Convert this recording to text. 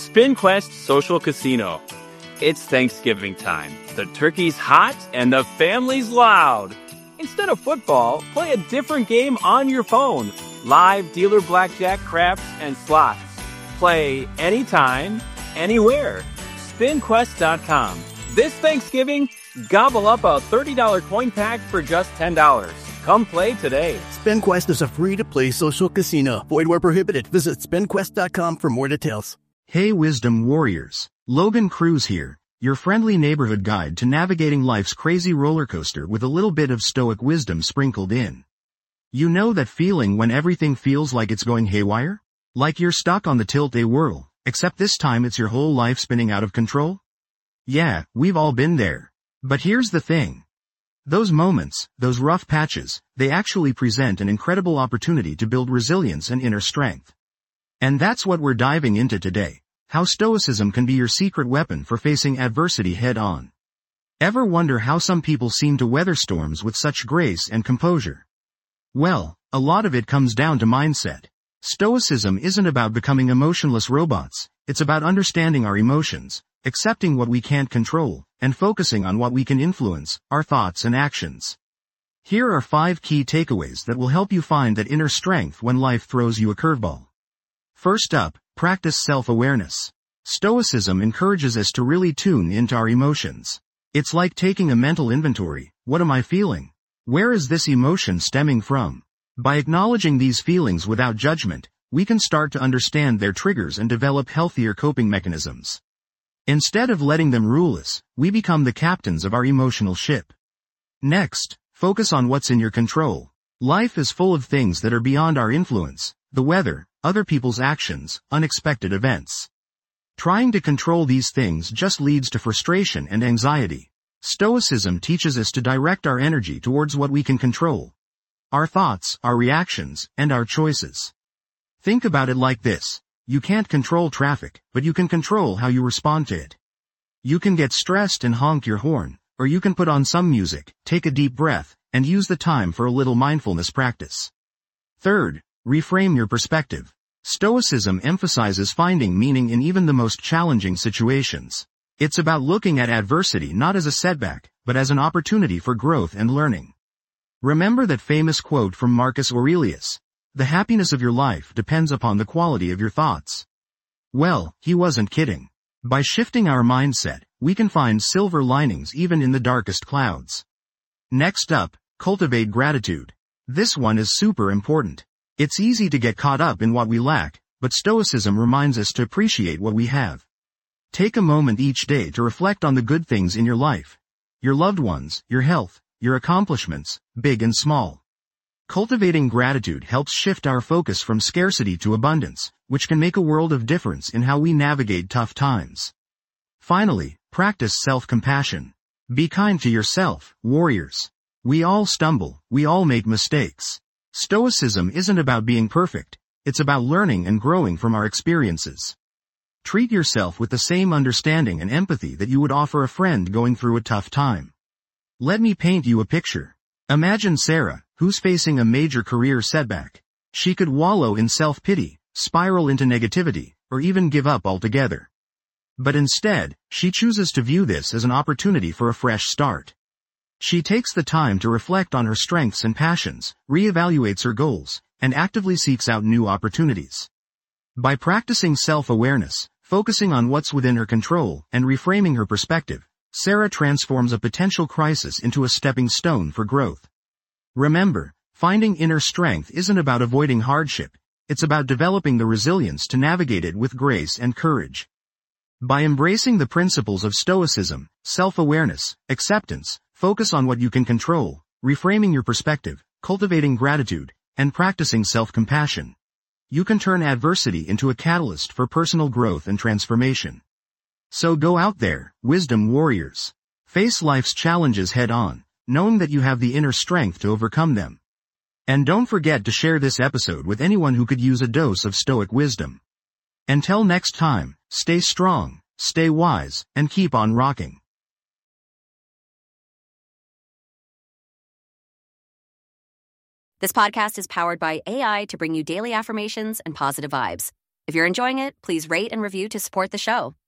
SpinQuest Social Casino. It's Thanksgiving time. The turkey's hot and the family's loud. Instead of football, play a different game on your phone. Live dealer blackjack, craps, and slots. Play anytime, anywhere. SpinQuest.com. This Thanksgiving, gobble up a $30 coin pack for just $10. Come play today. SpinQuest is a free-to-play social casino. Void where prohibited. Visit SpinQuest.com for more details. Hey Wisdom Warriors, Logan Cruz here, your friendly neighborhood guide to navigating life's crazy roller coaster with a little bit of stoic wisdom sprinkled in. You know that feeling when everything feels like it's going haywire? Like you're stuck on the tilt-a-whirl, except this time it's your whole life spinning out of control? Yeah, we've all been there. But here's the thing. Those moments, those rough patches, they actually present an incredible opportunity to build resilience and inner strength. And that's what we're diving into today. How stoicism can be your secret weapon for facing adversity head-on. Ever wonder how some people seem to weather storms with such grace and composure? Well, a lot of it comes down to mindset. Stoicism isn't about becoming emotionless robots, it's about understanding our emotions, accepting what we can't control, and focusing on what we can influence, our thoughts and actions. Here are 5 key takeaways that will help you find that inner strength when life throws you a curveball. First up, practice self-awareness. Stoicism encourages us to really tune into our emotions. It's like taking a mental inventory. What am I feeling? Where is this emotion stemming from? By acknowledging these feelings without judgment, we can start to understand their triggers and develop healthier coping mechanisms. Instead of letting them rule us, we become the captains of our emotional ship. Next, focus on what's in your control. Life is full of things that are beyond our influence: the weather, other people's actions, unexpected events. Trying to control these things just leads to frustration and anxiety. Stoicism teaches us to direct our energy towards what we can control: our thoughts, our reactions, and our choices. Think about it like this. You can't control traffic, but you can control how you respond to it. You can get stressed and honk your horn, or you can put on some music, take a deep breath, and use the time for a little mindfulness practice. Third, reframe your perspective. Stoicism emphasizes finding meaning in even the most challenging situations. It's about looking at adversity not as a setback, but as an opportunity for growth and learning. Remember that famous quote from Marcus Aurelius: "The happiness of your life depends upon the quality of your thoughts." Well, he wasn't kidding. By shifting our mindset, we can find silver linings even in the darkest clouds. Next up, cultivate gratitude. This one is super important. It's easy to get caught up in what we lack, but Stoicism reminds us to appreciate what we have. Take a moment each day to reflect on the good things in your life. Your loved ones, your health, your accomplishments, big and small. Cultivating gratitude helps shift our focus from scarcity to abundance, which can make a world of difference in how we navigate tough times. Finally, practice self-compassion. Be kind to yourself, warriors. We all stumble, we all make mistakes. Stoicism isn't about being perfect, it's about learning and growing from our experiences. Treat yourself with the same understanding and empathy that you would offer a friend going through a tough time. Let me paint you a picture. Imagine Sarah, who's facing a major career setback. She could wallow in self-pity, spiral into negativity, or even give up altogether. But instead, she chooses to view this as an opportunity for a fresh start. She takes the time to reflect on her strengths and passions, reevaluates her goals, and actively seeks out new opportunities. By practicing self-awareness, focusing on what's within her control, and reframing her perspective, Sarah transforms a potential crisis into a stepping stone for growth. Remember, finding inner strength isn't about avoiding hardship, it's about developing the resilience to navigate it with grace and courage. By embracing the principles of Stoicism, self-awareness, acceptance, focus on what you can control, reframing your perspective, cultivating gratitude, and practicing self-compassion, you can turn adversity into a catalyst for personal growth and transformation. So go out there, wisdom warriors. Face life's challenges head-on, knowing that you have the inner strength to overcome them. And don't forget to share this episode with anyone who could use a dose of stoic wisdom. Until next time, stay strong, stay wise, and keep on rocking. This podcast is powered by AI to bring you daily affirmations and positive vibes. If you're enjoying it, please rate and review to support the show.